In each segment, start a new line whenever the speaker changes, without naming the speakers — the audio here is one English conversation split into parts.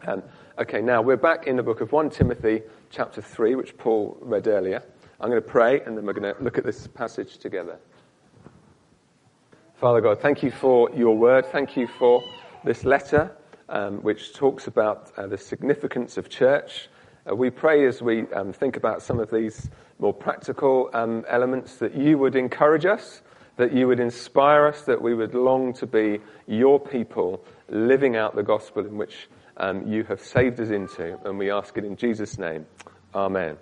Okay, now we're back in the book of 1 Timothy chapter 3, which Paul read earlier. I'm going to pray, and then we're going to look at this passage together. Father God, thank you for your word. Thank you for this letter, which talks about the significance of church. We pray as we think about some of these more practical elements that you would encourage us, that you would inspire us, that we would long to be your people living out the gospel in which you have saved us into, and we ask it in Jesus' name. Amen.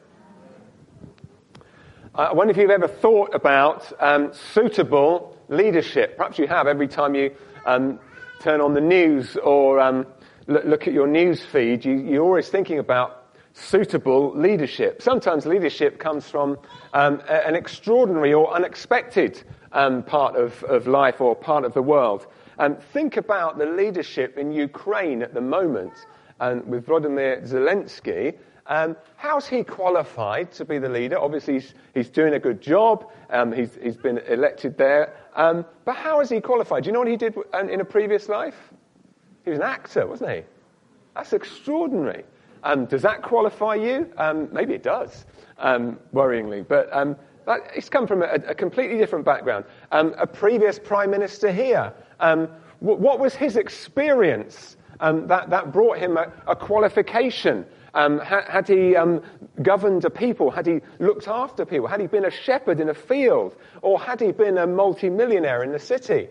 I wonder if you've ever thought about suitable leadership. Perhaps you have every time you turn on the news or look at your news feed. You're always thinking about suitable leadership. Sometimes leadership comes from an extraordinary or unexpected part of life or part of the world. Think about the leadership in Ukraine at the moment with Volodymyr Zelensky. How's he qualified to be the leader? Obviously, he's doing a good job. He's been elected there. But how is he qualified? Do you know what he did in a previous life? He was an actor, wasn't he? That's extraordinary. Does that qualify you? Maybe it does, worryingly. But he's come from a completely different background. A previous prime minister here. What was his experience that brought him a qualification? Had he governed a people? Had he looked after people? Had he been a shepherd in a field? Or had he been a multi-millionaire in the city?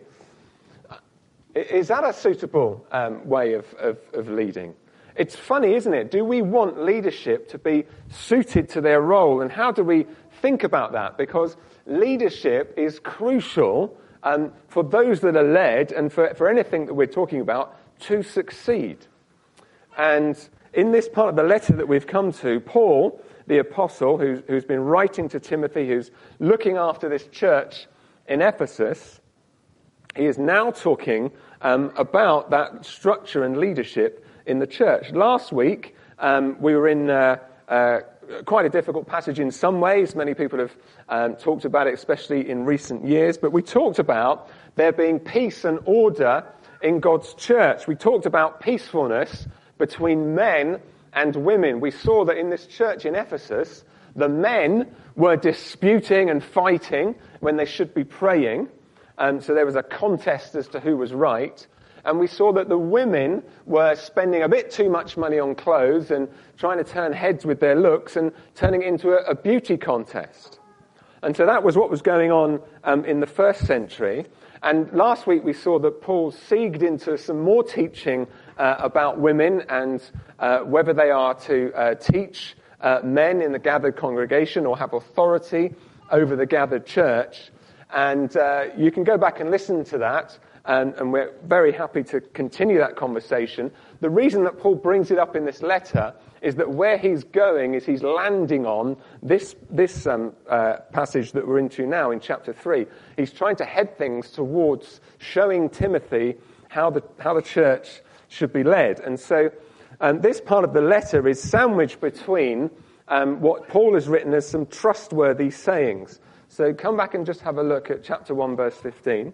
Is that a suitable way of leading? It's funny, isn't it? Do we want leadership to be suited to their role? And how do we think about that? Because leadership is crucial for those that are led and for anything that we're talking about to succeed. And in this part of the letter that we've come to, Paul, the apostle, who's been writing to Timothy, who's looking after this church in Ephesus, he is now talking about that structure and leadership in the church. Last week, we were in quite a difficult passage in some ways. Many people have talked about it, especially in recent years. But we talked about there being peace and order in God's church. We talked about peacefulness between men and women. We saw that in this church in Ephesus, the men were disputing and fighting when they should be praying. So there was a contest as to who was right. And we saw that the women were spending a bit too much money on clothes and trying to turn heads with their looks and turning it into a beauty contest. And so that was what was going on in the first century. And last week we saw that Paul segued into some more teaching about women and whether they are to teach men in the gathered congregation or have authority over the gathered church. And you can go back and listen to that. And we're very happy to continue that conversation. The reason that Paul brings it up in this letter is that where he's going is he's landing on this passage that we're into now in chapter 3. He's trying to head things towards showing Timothy how the church should be led. And so this part of the letter is sandwiched between what Paul has written as some trustworthy sayings. So come back and just have a look at chapter 1, verse 15.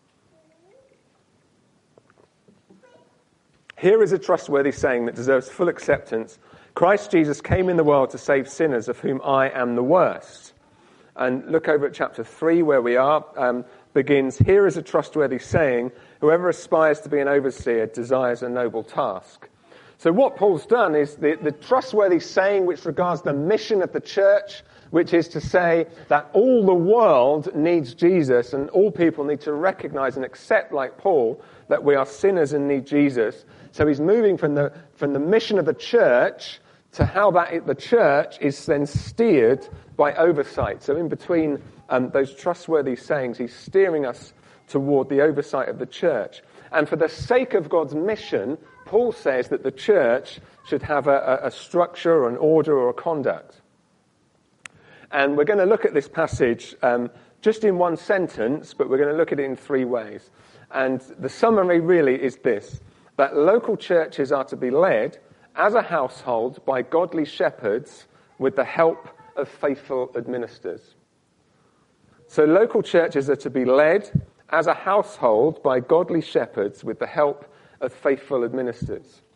Here is a trustworthy saying that deserves full acceptance. Christ Jesus came in the world to save sinners, of whom I am the worst. And look over at chapter 3 where we are. Begins, here is a trustworthy saying, whoever aspires to be an overseer desires a noble task. So what Paul's done is the trustworthy saying which regards the mission of the church, which is to say that all the world needs Jesus and all people need to recognize and accept, like Paul, that we are sinners and need Jesus. So he's moving from the mission of the church to how the church is then steered by oversight. So in between those trustworthy sayings, he's steering us toward the oversight of the church. And for the sake of God's mission, Paul says that the church should have a structure or an order or a conduct. And we're going to look at this passage just in one sentence, but we're going to look at it in three ways. And the summary really is this, that local churches are to be led as a household by godly shepherds with the help of faithful administrators. So local churches are to be led as a household by godly shepherds with the help of faithful administrators.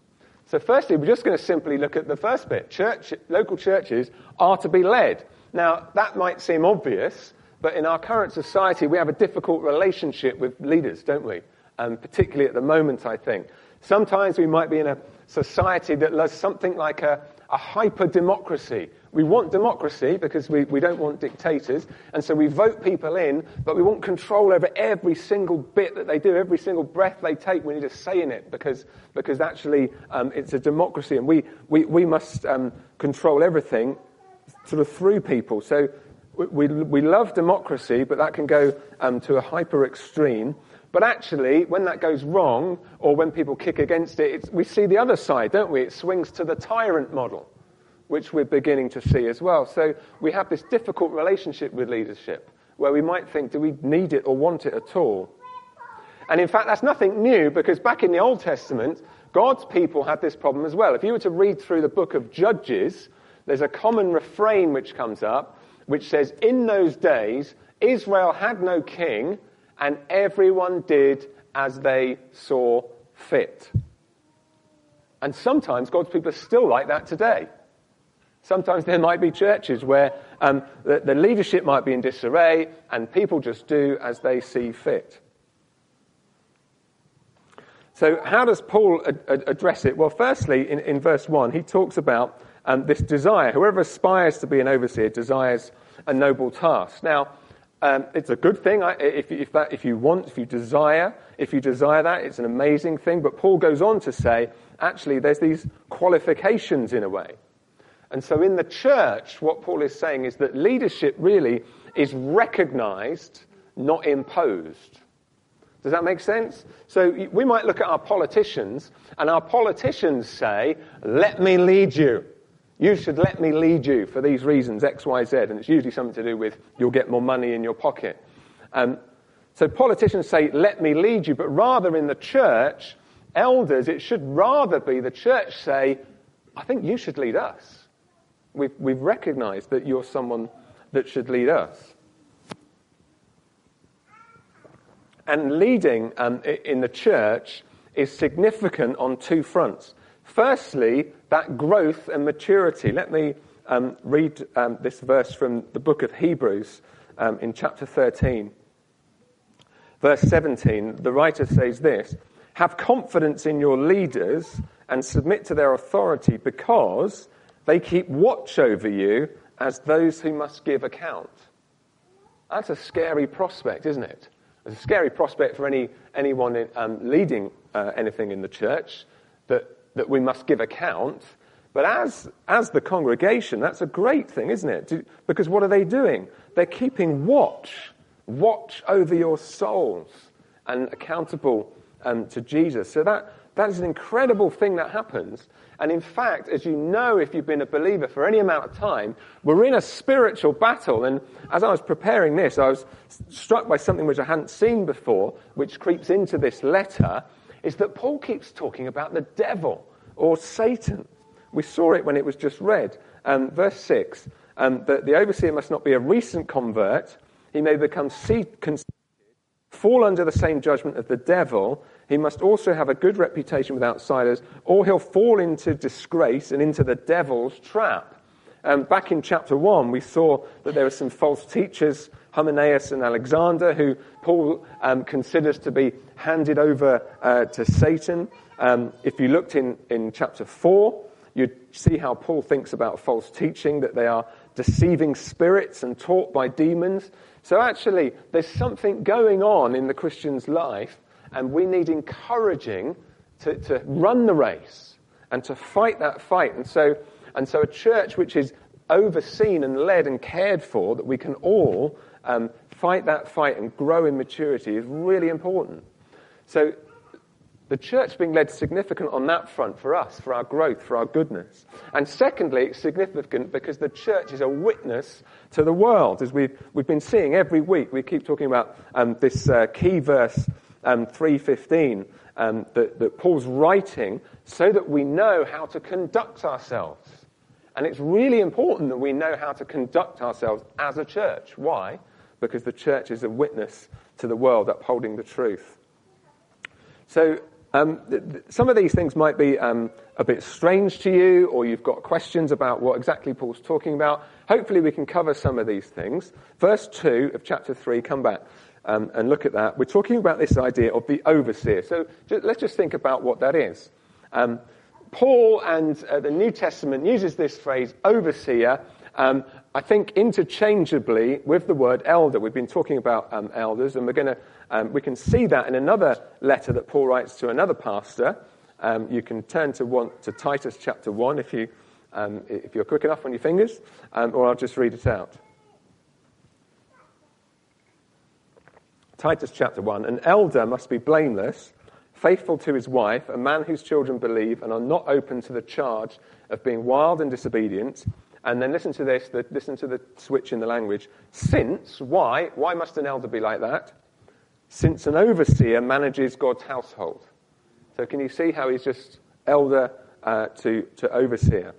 So firstly, we're just going to simply look at the first bit. Local churches are to be led. Now, that might seem obvious, but in our current society, we have a difficult relationship with leaders, don't we? Particularly at the moment, I think. Sometimes we might be in a society that does something like a hyper-democracy. We want democracy because we don't want dictators, and so we vote people in, but we want control over every single bit that they do, every single breath they take. We need a say in it because actually it's a democracy, and we must control everything sort of through people. So we love democracy, but that can go to a hyper extreme. But actually, when that goes wrong, or when people kick against it, we see the other side, don't we? It swings to the tyrant model, which we're beginning to see as well. So we have this difficult relationship with leadership, where we might think, do we need it or want it at all? And in fact, that's nothing new, because back in the Old Testament, God's people had this problem as well. If you were to read through the book of Judges, there's a common refrain which comes up, which says, in those days, Israel had no king, and everyone did as they saw fit. And sometimes God's people are still like that today. Sometimes there might be churches where the leadership might be in disarray and people just do as they see fit. So how does Paul address it? Well, firstly, in verse 1, he talks about this desire. Whoever aspires to be an overseer desires a noble task. Now, it's a good thing if you desire that, it's an amazing thing. But Paul goes on to say, actually, there's these qualifications in a way. And so in the church, what Paul is saying is that leadership really is recognized, not imposed. Does that make sense? So we might look at our politicians, and our politicians say, let me lead you. You should let me lead you for these reasons, X, Y, Z. And it's usually something to do with you'll get more money in your pocket. So politicians say, let me lead you. But rather in the church, elders, it should rather be the church say, I think you should lead us. We've recognized that you're someone that should lead us. And leading in the church is significant on two fronts. Firstly, that growth and maturity. Let me read this verse from the book of Hebrews in chapter 13. Verse 17, the writer says this, have confidence in your leaders and submit to their authority because they keep watch over you as those who must give account. That's a scary prospect, isn't it? It's a scary prospect for anyone leading anything in the church, that we must give account. But as the congregation, that's a great thing, isn't it? Because what are they doing? They're keeping watch over your souls and accountable to Jesus. So that is an incredible thing that happens. And in fact, as you know, if you've been a believer for any amount of time, we're in a spiritual battle. And as I was preparing this, I was struck by something which I hadn't seen before, which creeps into this letter, is that Paul keeps talking about the devil or Satan. We saw it when it was just read. Verse 6, that the overseer must not be a recent convert. He may become conceited, fall under the same judgment of the devil. He must also have a good reputation with outsiders, or he'll fall into disgrace and into the devil's trap. Back in chapter 1, we saw that there were some false teachers, Hymenaeus and Alexander, who Paul considers to be handed over to Satan. If you looked in chapter 4, you'd see how Paul thinks about false teaching, that they are deceiving spirits and taught by demons. So actually, there's something going on in the Christian's life, and we need encouraging to run the race and to fight that fight. And so a church which is overseen and led and cared for, that we can all fight that fight and grow in maturity, is really important. So the church being led is significant on that front for us, for our growth, for our goodness. And secondly, it's significant because the church is a witness to the world. As we've been seeing every week, we keep talking about this key verse, 3:15, that Paul's writing so that we know how to conduct ourselves. And it's really important that we know how to conduct ourselves as a church. Why? Because the church is a witness to the world, upholding the truth. So Some of these things might be a bit strange to you, or you've got questions about what exactly Paul's talking about. Hopefully we can cover some of these things. Verse 2 of chapter 3, come back and look at that. We're talking about this idea of the overseer. So let's just think about what that is. Paul and the New Testament uses this phrase, overseer, I think interchangeably with the word elder. We've been talking about elders, and we can see that in another letter that Paul writes to another pastor. You can turn to Titus chapter 1 if you're quick enough on your fingers, or I'll just read it out. Titus chapter 1, an elder must be blameless, faithful to his wife, a man whose children believe and are not open to the charge of being wild and disobedient. And then listen to this, listen to the switch in the language. Since, why must an elder be like that? Since an overseer manages God's household. So can you see how he's just elder to overseer?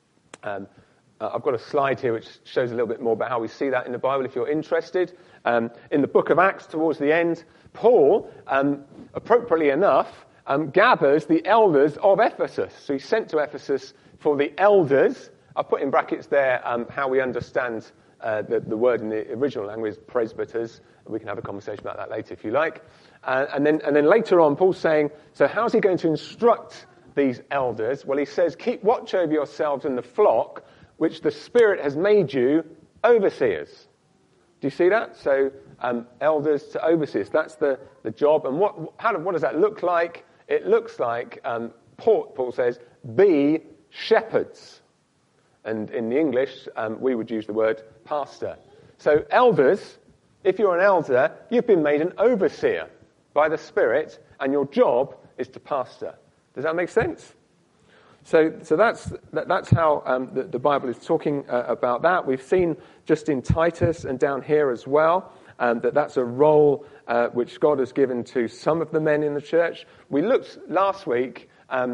I've got a slide here which shows a little bit more about how we see that in the Bible if you're interested. In the book of Acts, towards the end, Paul, appropriately enough, gathers the elders of Ephesus. So he's sent to Ephesus for the elders. I've put in brackets there how we understand the word in the original language, presbyters. We can have a conversation about that later if you like. And then later on, Paul's saying, so how's he going to instruct these elders? Well, he says, keep watch over yourselves in the flock, which the Spirit has made you overseers. Do you see that? So elders to overseers, that's the job. And what does that look like? It looks like, Paul says, be shepherds. And in the English, we would use the word pastor. So elders, if you're an elder, you've been made an overseer by the Spirit, and your job is to pastor. Does that make sense? So that's how the Bible is talking about that. We've seen just in Titus and down here as well that's a role which God has given to some of the men in the church. We looked last week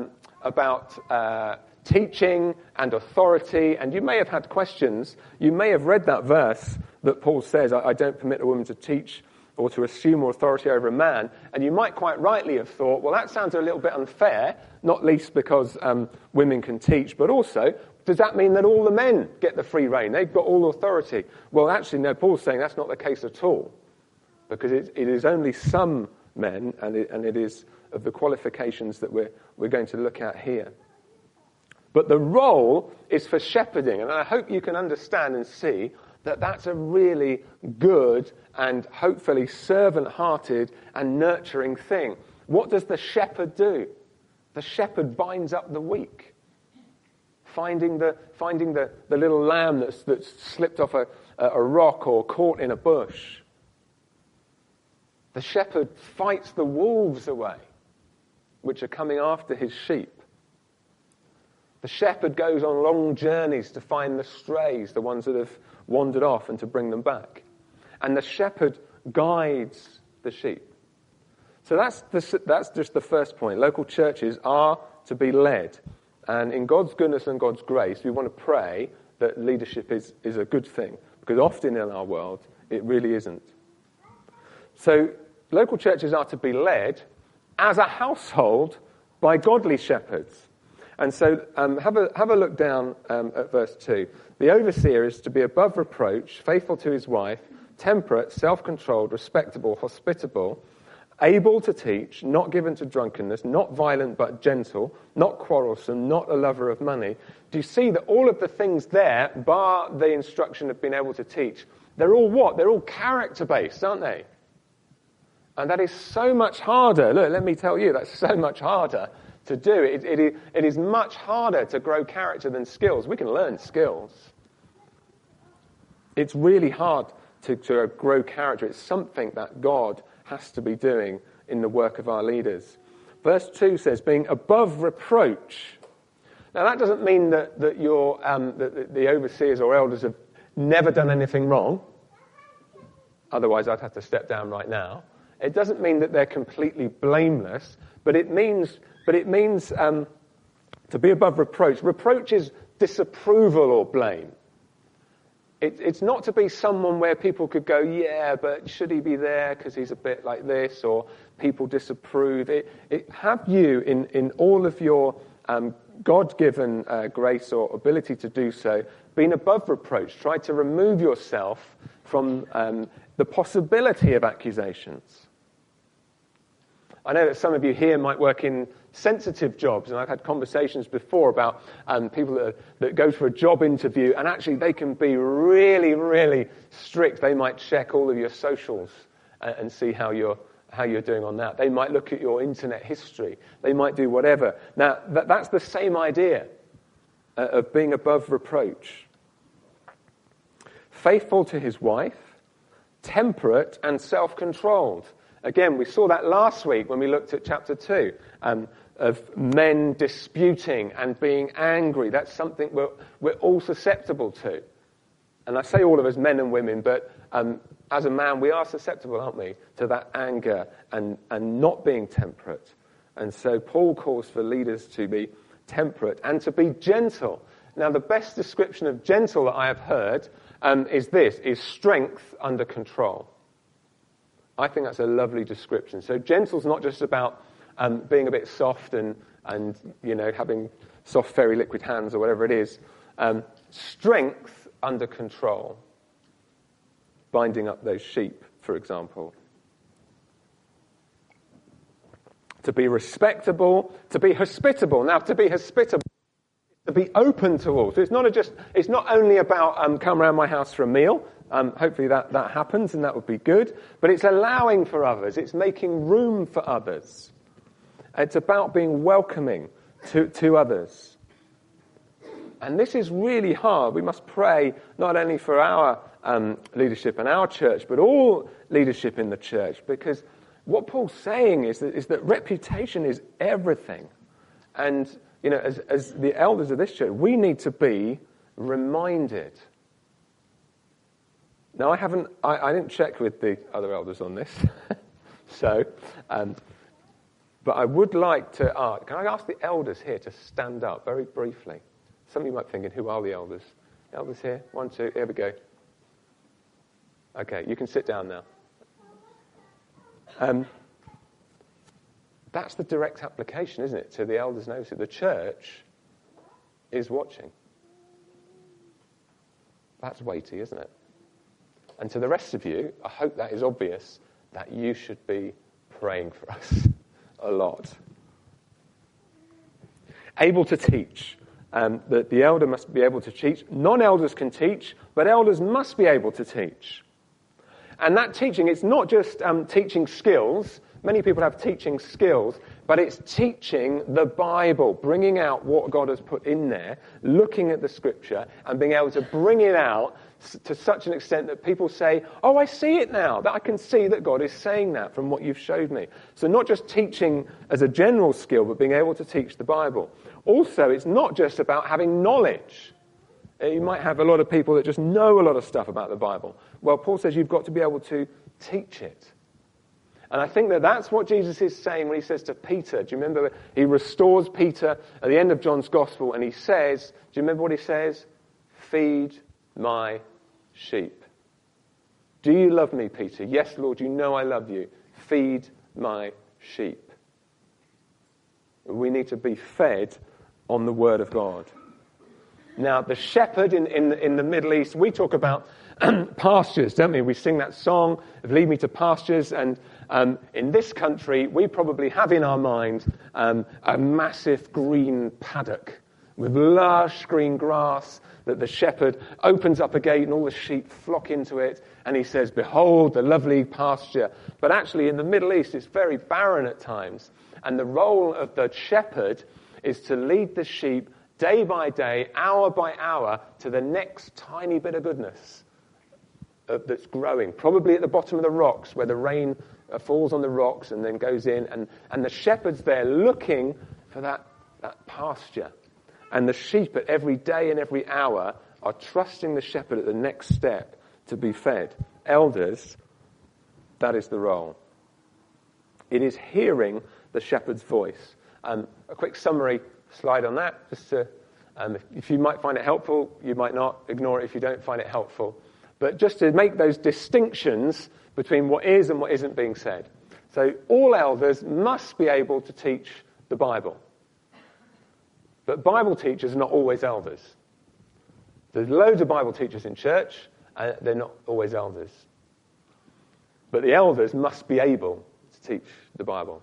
about teaching and authority, and you may have had questions. You may have read that verse that Paul says, I don't permit a woman to teach or to assume authority over a man, and you might quite rightly have thought, well, that sounds a little bit unfair, not least because women can teach, but also, does that mean that all the men get the free rein? They've got all authority. Well, actually, no, Paul's saying that's not the case at all, because it is only some men, and it is of the qualifications that we're going to look at here. But the role is for shepherding, and I hope you can understand and see that that's a really good and hopefully servant-hearted and nurturing thing. What does the shepherd do? The shepherd binds up the weak, finding the little lamb that's slipped off a rock or caught in a bush. The shepherd fights the wolves away, which are coming after his sheep. The shepherd goes on long journeys to find the strays, the ones that have wandered off, and to bring them back. And the shepherd guides the sheep. So that's just the first point. Local churches are to be led. And in God's goodness and God's grace, we want to pray that leadership is a good thing. Because often in our world, it really isn't. So local churches are to be led as a household by godly shepherds. And so have a look down at verse 2. The overseer is to be above reproach, faithful to his wife, temperate, self-controlled, respectable, hospitable, able to teach, not given to drunkenness, not violent but gentle, not quarrelsome, not a lover of money. Do you see that all of the things there, bar the instruction of being able to teach, they're all what? They're all character-based, aren't they? And that is so much harder. Look, let me tell you, that's so much harder to do. It is much harder to grow character than skills. We can learn skills. It's really hard to grow character. It's something that God has to be doing in the work of our leaders. Verse 2 says, being above reproach. Now that doesn't mean that the overseers or elders have never done anything wrong. Otherwise I'd have to step down right now. It doesn't mean that they're completely blameless, but it means to be above reproach. Reproach is disapproval or blame. It's not to be someone where people could go, yeah, but should he be there because he's a bit like this, or people disapprove. Have you, in all of your God-given grace or ability to do so, been above reproach, tried to remove yourself from the possibility of accusations? I know that some of you here might work in sensitive jobs, and I've had conversations before about people that go for a job interview, and actually they can be really, really strict. They might check all of your socials and see how you're doing on that. They might look at your internet history. They might do whatever. Now, that's the same idea of being above reproach. Faithful to his wife, temperate and self-controlled. Again, we saw that last week when we looked at chapter 2, of men disputing and being angry. That's something we're all susceptible to. And I say all of us, men and women, but as a man, we are susceptible, aren't we, to that anger and not being temperate. And so Paul calls for leaders to be temperate and to be gentle. Now, the best description of gentle that I have heard is strength under control. I think that's a lovely description. So gentle's not just about being a bit soft and having soft, fairy liquid hands or whatever it is. Strength under control. Binding up those sheep, for example. To be respectable, to be hospitable. Now, to be hospitable, to be open to all. So it's not only about come around my house for a meal. Hopefully that happens, and that would be good. But it's allowing for others. It's making room for others. It's about being welcoming to others. And this is really hard. We must pray not only for our leadership in our church, but all leadership in the church. Because what Paul's saying is that reputation is everything. And, as the elders of this church, we need to be reminded. Now, I didn't check with the other elders on this. But I would like to ask, can I ask the elders here to stand up very briefly? Some of you might be thinking, who are the elders? Elders here? 1, 2, here we go. Okay, you can sit down now. That's the direct application, isn't it, to the elders' notice. The church is watching. That's weighty, isn't it? And to the rest of you, I hope that is obvious that you should be praying for us a lot. Able to teach. The elder must be able to teach. Non-elders can teach, but elders must be able to teach. And that teaching, it's not just teaching skills. Many people have teaching skills, but it's teaching the Bible, bringing out what God has put in there, looking at the Scripture, and being able to bring it out to such an extent that people say, oh, I see it now, that I can see that God is saying that from what you've showed me. So not just teaching as a general skill, but being able to teach the Bible. Also, it's not just about having knowledge. You might have a lot of people that just know a lot of stuff about the Bible. Well, Paul says you've got to be able to teach it. And I think that's what Jesus is saying when he says to Peter. Do you remember? He restores Peter at the end of John's Gospel, and he says, do you remember what he says? Feed my sheep. Do you love me, Peter? Yes, Lord, you know I love you. Feed my sheep. We need to be fed on the Word of God. Now, the shepherd in the Middle East, we talk about pastures, don't we? We sing that song of Lead Me to Pastures, and in this country, we probably have in our mind a massive green paddock with lush green grass that the shepherd opens up a gate and all the sheep flock into it, and he says, behold, the lovely pasture. But actually, in the Middle East, it's very barren at times, and the role of the shepherd is to lead the sheep day by day, hour by hour, to the next tiny bit of goodness that's growing, probably at the bottom of the rocks where the rain falls on the rocks and then goes in, and the shepherd's there looking for that pasture. And the sheep at every day and every hour are trusting the shepherd at the next step to be fed. Elders, that is the role. It is hearing the shepherd's voice. A quick summary slide on that, just to If you might find it helpful, you might not. Ignore it if you don't find it helpful. But just to make those distinctions between what is and what isn't being said. So all elders must be able to teach the Bible. But Bible teachers are not always elders. There's loads of Bible teachers in church, and they're not always elders. But the elders must be able to teach the Bible.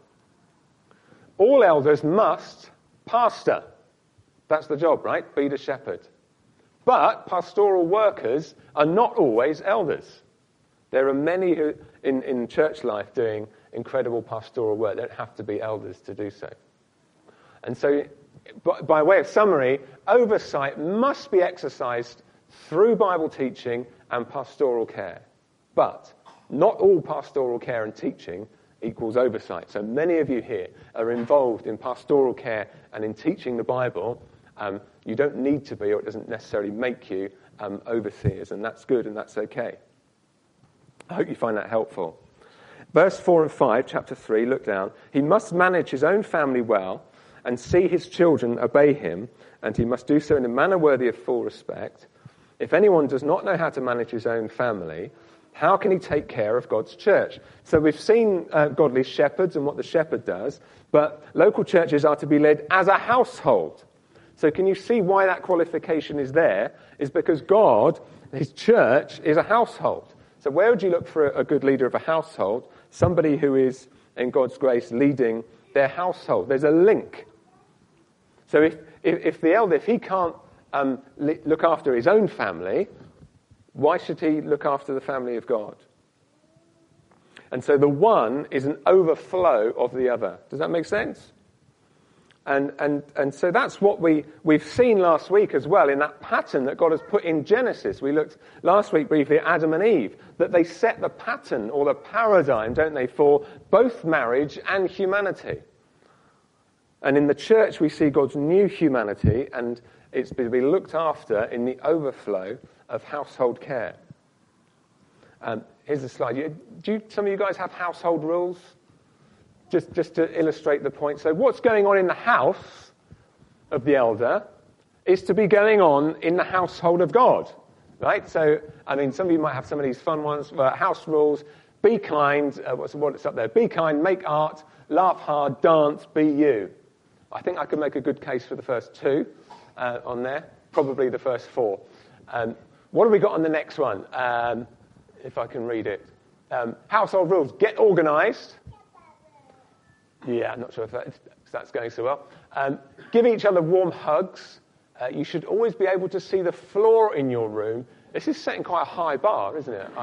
All elders must pastor. That's the job, right? Be the shepherd. But pastoral workers are not always elders. There are many who, in church life doing incredible pastoral work. They don't have to be elders to do so. And so, by way of summary, oversight must be exercised through Bible teaching and pastoral care. But not all pastoral care and teaching equals oversight. So many of you here are involved in pastoral care and in teaching the Bible. You don't need to be, or it doesn't necessarily make you overseers, and that's good and that's okay. I hope you find that helpful. Verse 4 and 5, chapter 3, look down. He must manage his own family well and see his children obey him, and he must do so in a manner worthy of full respect. If anyone does not know how to manage his own family, how can he take care of God's church? So we've seen godly shepherds and what the shepherd does, but local churches are to be led as a household. So can you see why that qualification is there? Is because God, his church, is a household. So where would you look for a good leader of a household? Somebody who is, in God's grace, leading their household. There's a link. So if the elder, if he can't look after his own family, why should he look after the family of God? And so the one is an overflow of the other. Does that make sense? And so that's what we've seen last week as well in that pattern that God has put in Genesis. We looked last week briefly at Adam and Eve, that they set the pattern or the paradigm, don't they, for both marriage and humanity. And in the church we see God's new humanity, and it's to be looked after in the overflow of household care. Here's a slide. Some of you guys have household rules? Just to illustrate the point. So what's going on in the house of the elder is to be going on in the household of God, right? So, I mean, some of you might have some of these fun ones. House rules: be kind. What's up there? Be kind, make art, laugh hard, dance, be you. I think I could make a good case for the first two on there. Probably the first four. What have we got on the next one? If I can read it. Household rules: get organised. Yeah, I'm not sure if that's going so well. Give each other warm hugs. You should always be able to see the floor in your room. This is setting quite a high bar, isn't it?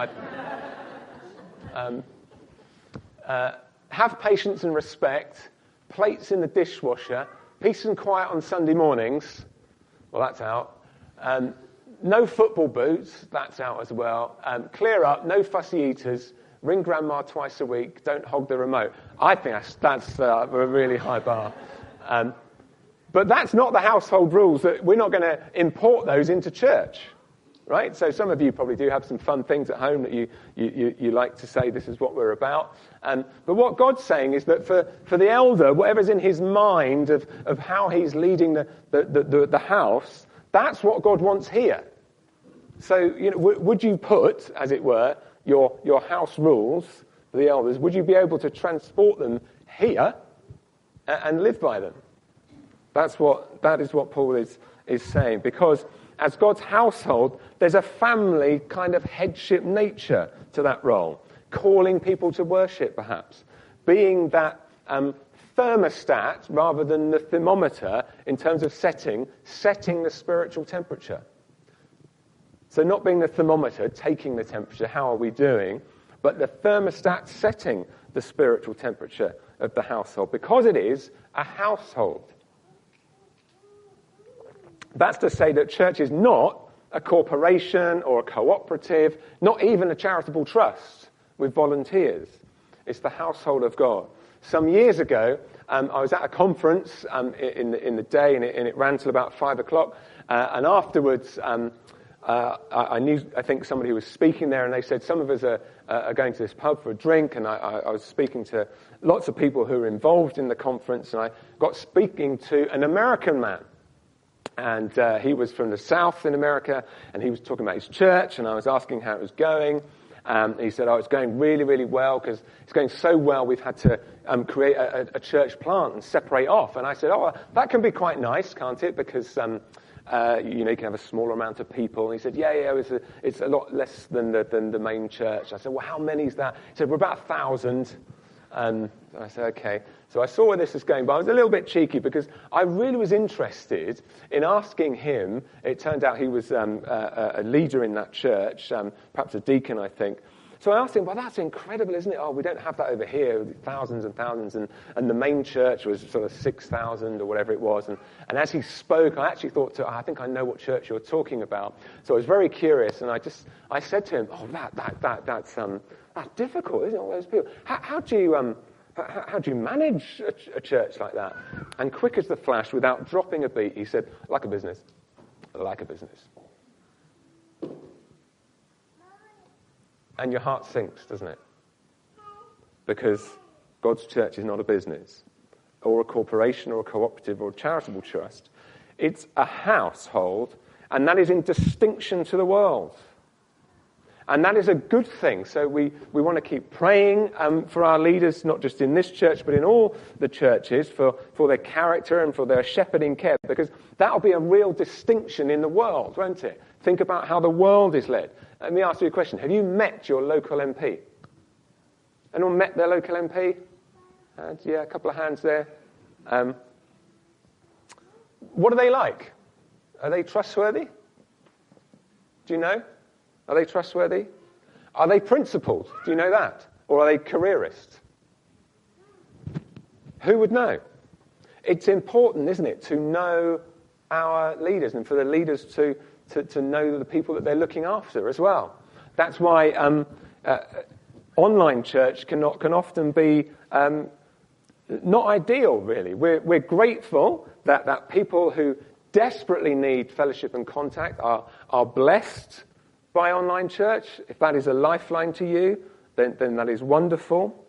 Have patience and respect. Plates in the dishwasher. Peace and quiet on Sunday mornings. Well, that's out. No football boots. That's out as well. Clear up. No fussy eaters. Ring grandma twice a week. Don't hog the remote. I think that's a really high bar. But that's not the household rules. We're not going to import those into church, right? So some of you probably do have some fun things at home that you like to say, this is what we're about. But what God's saying is that for the elder, whatever's in his mind of how he's leading the house, that's what God wants here. So, would you put, as it were, your house rules for the elders, would you be able to transport them here and live by them? That is what Paul is saying. Because as God's household, there's a family kind of headship nature to that role. Calling people to worship, perhaps. Being that thermostat rather than the thermometer in terms of setting the spiritual temperature. So not being the thermometer, taking the temperature, how are we doing, but the thermostat setting the spiritual temperature of the household, because it is a household. That's to say that church is not a corporation or a cooperative, not even a charitable trust with volunteers. It's the household of God. Some years ago, I was at a conference in the day, and it ran till about 5 o'clock, and afterwards I think somebody was speaking there, and they said some of us are going to this pub for a drink, and I was speaking to lots of people who were involved in the conference, and I got speaking to an American man. And he was from the South in America, and he was talking about his church, and I was asking how it was going. He said, it's going really, really well, because it's going so well we've had to create a church plant and separate off. And I said, that can be quite nice, can't it? Because, you can have a smaller amount of people. And he said, it's a lot less than the main church. I said, well, how many is that? He said, we're about 1,000. And I said, okay. So I saw where this was going, but I was a little bit cheeky because I really was interested in asking him. It turned out he was a leader in that church, perhaps a deacon, I think. So I asked him, well, that's incredible, isn't it? We don't have that over here, thousands and thousands. And the main church was sort of 6,000 or whatever it was. And as he spoke, I actually thought, I think I know what church you're talking about. So I was very curious, and I said to him, that's difficult, isn't it, all those people? How do you manage a church like that? And quick as the flash, without dropping a beat, he said, like a business. Like a business. And your heart sinks, doesn't it? Because God's church is not a business, or a corporation, or a cooperative, or a charitable trust. It's a household, and that is in distinction to the world. And that is a good thing. So we want to keep praying for our leaders, not just in this church, but in all the churches, for their character and for their shepherding care, because that will be a real distinction in the world, won't it? Think about how the world is led. Let me ask you a question. Have you met your local MP? Anyone met their local MP? Yeah, a couple of hands there. What are they like? Are they trustworthy? Do you know? Are they trustworthy? Are they principled? Do you know that? Or are they careerist? Who would know? It's important, isn't it, to know our leaders and for the leaders to know the people that they're looking after as well. That's why online church can often be not ideal, really. We're grateful that people who desperately need fellowship and contact are blessed by online church. If that is a lifeline to you, then that is wonderful.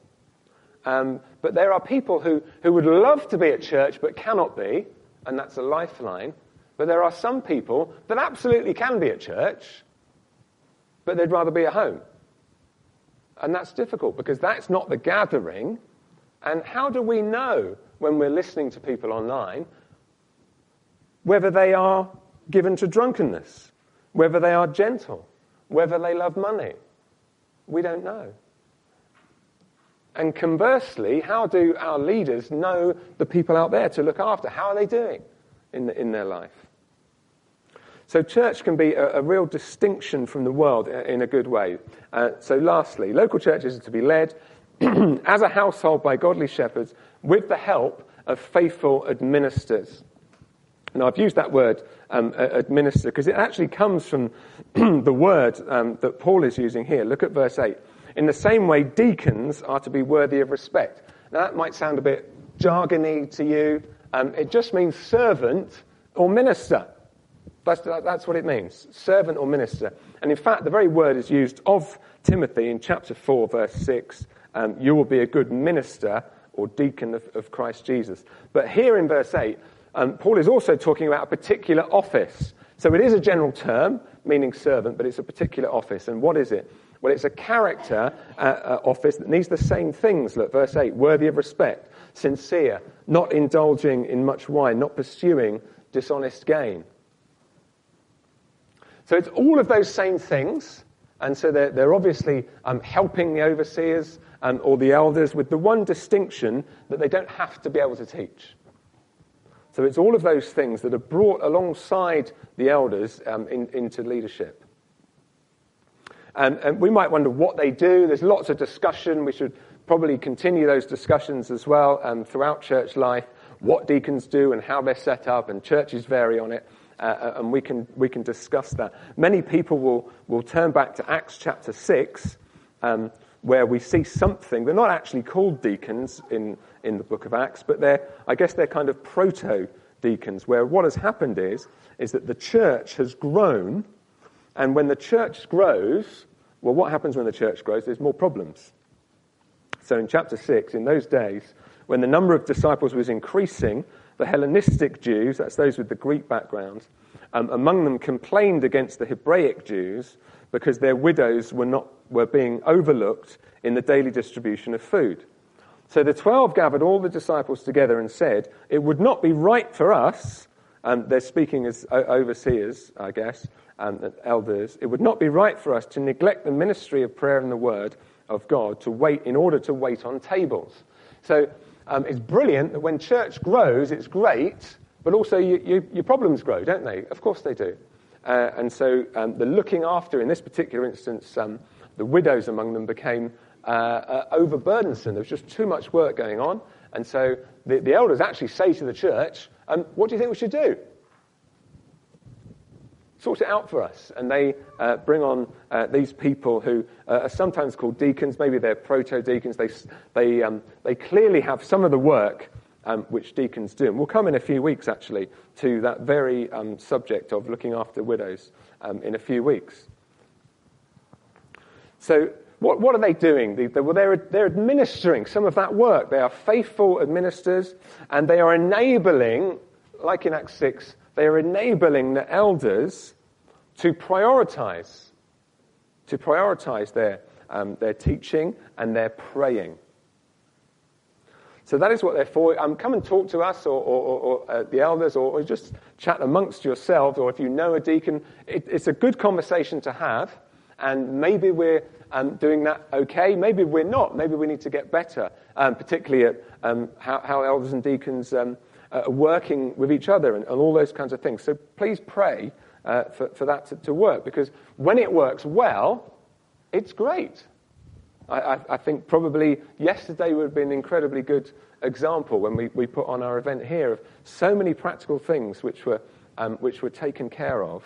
But there are people who would love to be at church but cannot be, and that's a lifeline. But there are some people that absolutely can be at church, but they'd rather be at home. And that's difficult because that's not the gathering. And how do we know when we're listening to people online whether they are given to drunkenness, whether they are gentle, whether they love money? We don't know. And conversely, how do our leaders know the people out there to look after? How are they doing in their life? So church can be a real distinction from the world in a good way. So lastly, local churches are to be led as a household by godly shepherds with the help of faithful administrators. Now, I've used that word, administer, because it actually comes from the word that Paul is using here. Look at verse 8. In the same way, deacons are to be worthy of respect. Now, that might sound a bit jargony to you. It just means servant or minister. That's what it means, servant or minister. And in fact, the very word is used of Timothy in chapter 4, verse 6. You will be a good minister or deacon of Christ Jesus. But here in verse 8, Paul is also talking about a particular office. So it is a general term, meaning servant, but it's a particular office. And what is it? Well, it's a character office that needs the same things. Look, verse 8, worthy of respect, sincere, not indulging in much wine, not pursuing dishonest gain. So it's all of those same things. And so they're obviously helping the overseers or the elders with the one distinction that they don't have to be able to teach. So it's all of those things that are brought alongside the elders into leadership. And we might wonder what they do. There's lots of discussion. We should probably continue those discussions as well throughout church life, what deacons do and how they're set up, and churches vary on it. And we can discuss that. Many people will turn back to Acts chapter 6, where we see something. They're not actually called deacons in the book of Acts, but I guess they're kind of proto-deacons, where what has happened is that the church has grown, and when the church grows, well, what happens when the church grows? There's more problems. So in chapter 6, in those days, when the number of disciples was increasing, the Hellenistic Jews, that's those with the Greek background, among them complained against the Hebraic Jews because their widows were being overlooked in the daily distribution of food. So the 12 gathered all the disciples together and said, "It would not be right for us," they're speaking as overseers, I guess, elders, "it would not be right for us to neglect the ministry of prayer and the word of God in order to wait on tables." So it's brilliant that when church grows, it's great, but also your problems grow, don't they? Of course they do. And so the looking after, in this particular instance, the widows among them became overburdensome. There was just too much work going on. And so the elders actually say to the church, "What do you think we should do? Sort it out for us." And they bring on these people who are sometimes called deacons. Maybe they're proto-deacons. They clearly have some of the work which deacons do. And we'll come in a few weeks, actually, to that very subject of looking after widows in a few weeks. So what are they doing? They're administering some of that work. They are faithful administrators, and they are enabling, like in Acts 6, they are enabling the elders to prioritize their teaching and their praying. So that is what they're for. Come and talk to us or the elders, or just chat amongst yourselves, or if you know a deacon, it's a good conversation to have, and maybe we're doing that okay, maybe we're not, maybe we need to get better, particularly at how elders and deacons are working with each other and all those kinds of things. So please pray for that to work, because when it works well, it's great. I think probably yesterday would have been an incredibly good example when we put on our event here of so many practical things which were taken care of.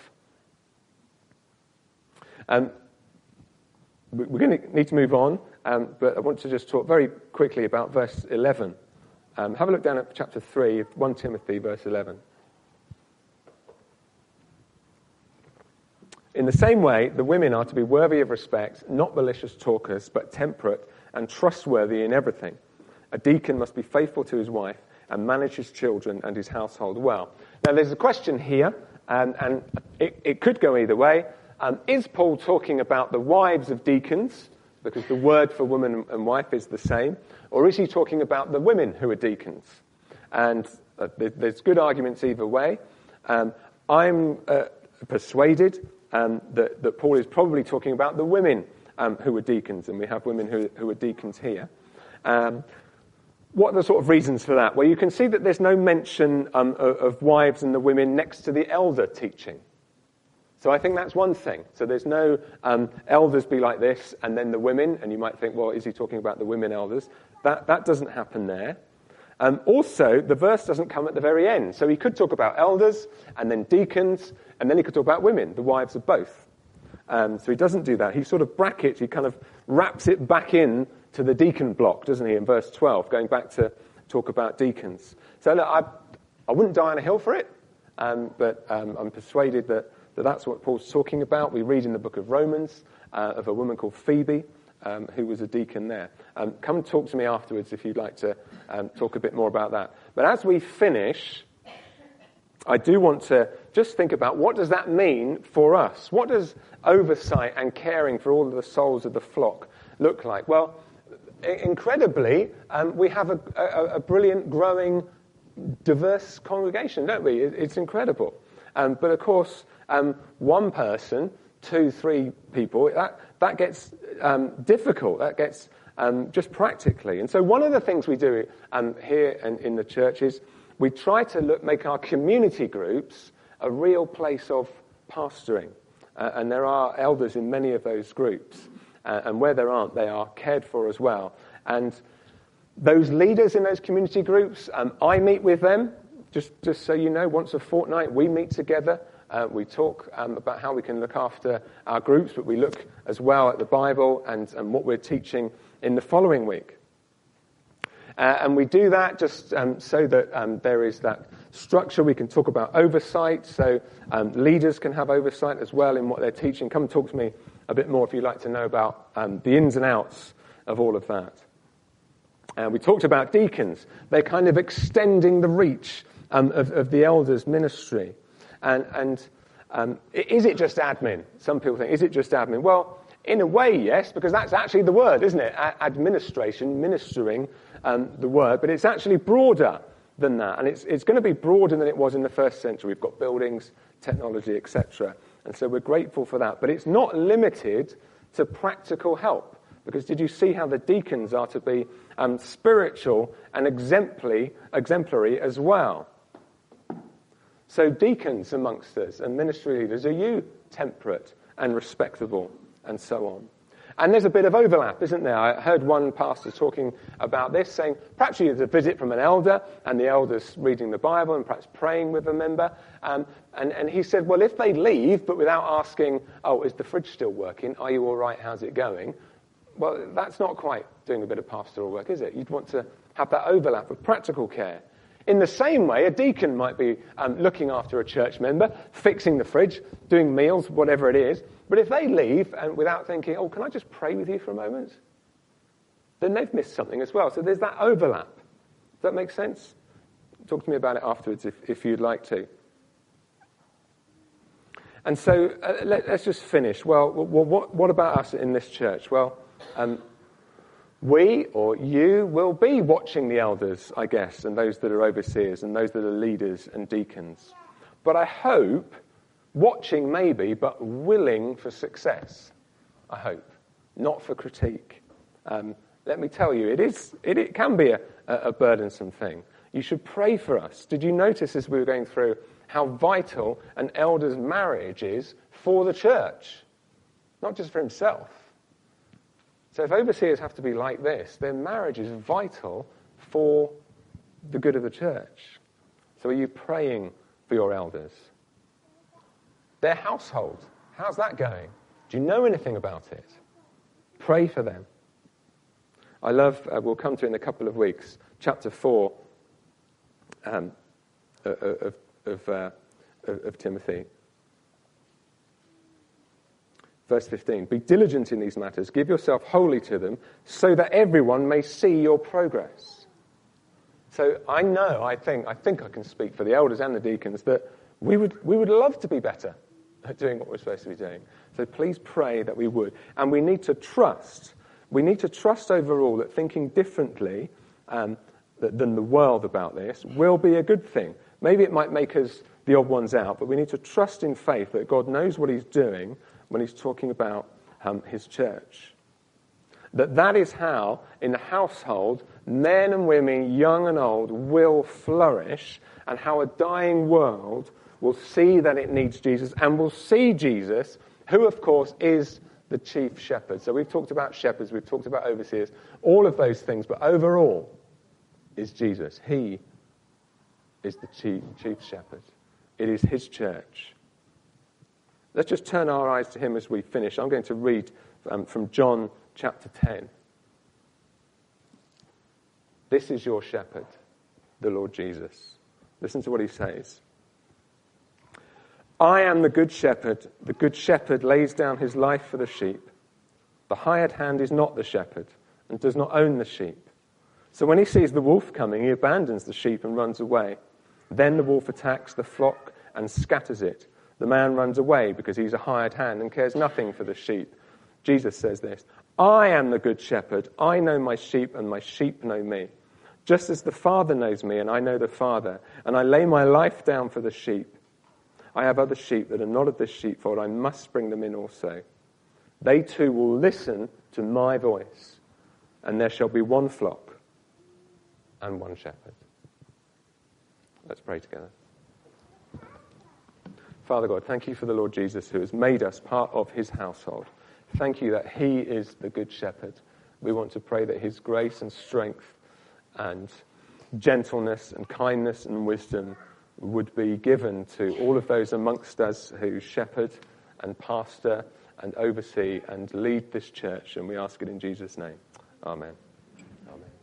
We're going to need to move on, but I want to just talk very quickly about verse 11. Have a look down at chapter 3, 1 Timothy, verse 11. "In the same way, the women are to be worthy of respect, not malicious talkers, but temperate and trustworthy in everything. A deacon must be faithful to his wife and manage his children and his household well." Now, there's a question here, and it could go either way. Is Paul talking about the wives of deacons, because the word for woman and wife is the same, or is he talking about the women who are deacons? And there's good arguments either way. I'm persuaded that Paul is probably talking about the women who are deacons, and we have women who are deacons here. What are the sort of reasons for that? Well, you can see that there's no mention of wives and the women next to the elder teaching. So I think that's one thing. So there's no elders be like this and then the women, and you might think, well, is he talking about the women elders? That doesn't happen there. Also, the verse doesn't come at the very end. So he could talk about elders and then deacons, and then he could talk about women, the wives of both. So he doesn't do that. He sort of brackets, he kind of wraps it back in to the deacon block, doesn't he, in verse 12, going back to talk about deacons. So look, I wouldn't die on a hill for it, but I'm persuaded that that's what Paul's talking about. We read in the book of Romans of a woman called Phoebe, who was a deacon there. Come talk to me afterwards if you'd like to talk a bit more about that. But as we finish, I do want to just think about what does that mean for us? What does oversight and caring for all of the souls of the flock look like? Well, incredibly, we have a brilliant, growing, diverse congregation, don't we? It's incredible. But of course, one person, 2, 3 people, that gets difficult. That gets just practically. And so one of the things we do here in the church is we try to make our community groups a real place of pastoring. And there are elders in many of those groups. And where there aren't, they are cared for as well. And those leaders in those community groups, I meet with them. Just so you know, once a fortnight we meet together. We talk about how we can look after our groups, but we look as well at the Bible and what we're teaching in the following week. And we do that just so that there is that structure. We can talk about oversight, so leaders can have oversight as well in what they're teaching. Come and talk to me a bit more if you'd like to know about the ins and outs of all of that. We talked about deacons. They're kind of extending the reach of the elders' ministry. And is it just admin? Some people think, is it just admin? Well, in a way, yes, because that's actually the word, isn't it? Administration, ministering, the word. But it's actually broader than that. And it's going to be broader than it was in the first century. We've got buildings, technology, etc. And so we're grateful for that. But it's not limited to practical help. Because did you see how the deacons are to be spiritual and exemplary as well? So deacons amongst us and ministry leaders, are you temperate and respectable and so on? And there's a bit of overlap, isn't there? I heard one pastor talking about this, saying perhaps you had a visit from an elder and the elder's reading the Bible and perhaps praying with a member. And he said, well, if they leave but without asking, oh, is the fridge still working? Are you all right? How's it going? Well, that's not quite doing a bit of pastoral work, is it? You'd want to have that overlap of practical care. In the same way, a deacon might be looking after a church member, fixing the fridge, doing meals, whatever it is. But if they leave and without thinking, oh, can I just pray with you for a moment? Then they've missed something as well. So there's that overlap. Does that make sense? Talk to me about it afterwards if you'd like to. And so let's just finish. Well, what about us in this church? Well, we or you will be watching the elders, I guess, and those that are overseers and those that are leaders and deacons. But I hope, watching maybe, but willing for success. I hope, not for critique. Let me tell you, it can be a burdensome thing. You should pray for us. Did you notice as we were going through how vital an elder's marriage is for the church? Not just for himself. So if overseers have to be like this, their marriage is vital for the good of the church. So are you praying for your elders? Their household, how's that going? Do you know anything about it? Pray for them. I love, we'll come to in a couple of weeks, chapter 4 of Timothy. Verse 15, be diligent in these matters, give yourself wholly to them, so that everyone may see your progress. So I think I can speak for the elders and the deacons, that we would love to be better at doing what we're supposed to be doing. So please pray that we would. And we need to trust. We need to trust overall that thinking differently than the world about this will be a good thing. Maybe it might make us the odd ones out, but we need to trust in faith that God knows what he's doing when he's talking about his church. That is how, in the household, men and women, young and old, will flourish, and how a dying world will see that it needs Jesus, and will see Jesus, who, of course, is the chief shepherd. So we've talked about shepherds, we've talked about overseers, all of those things, but overall is Jesus. He is the chief shepherd. It is his church. Let's just turn our eyes to him as we finish. I'm going to read from John chapter 10. This is your shepherd, the Lord Jesus. Listen to what he says. I am the good shepherd. The good shepherd lays down his life for the sheep. The hired hand is not the shepherd and does not own the sheep. So when he sees the wolf coming, he abandons the sheep and runs away. Then the wolf attacks the flock and scatters it. The man runs away because he's a hired hand and cares nothing for the sheep. Jesus says this, I am the good shepherd. I know my sheep and my sheep know me. Just as the Father knows me and I know the Father, and I lay my life down for the sheep. I have other sheep that are not of this sheepfold. I must bring them in also. They too will listen to my voice, and there shall be one flock and one shepherd. Let's pray together. Father God, thank you for the Lord Jesus who has made us part of his household. Thank you that he is the good shepherd. We want to pray that his grace and strength and gentleness and kindness and wisdom would be given to all of those amongst us who shepherd and pastor and oversee and lead this church. And we ask it in Jesus' name. Amen.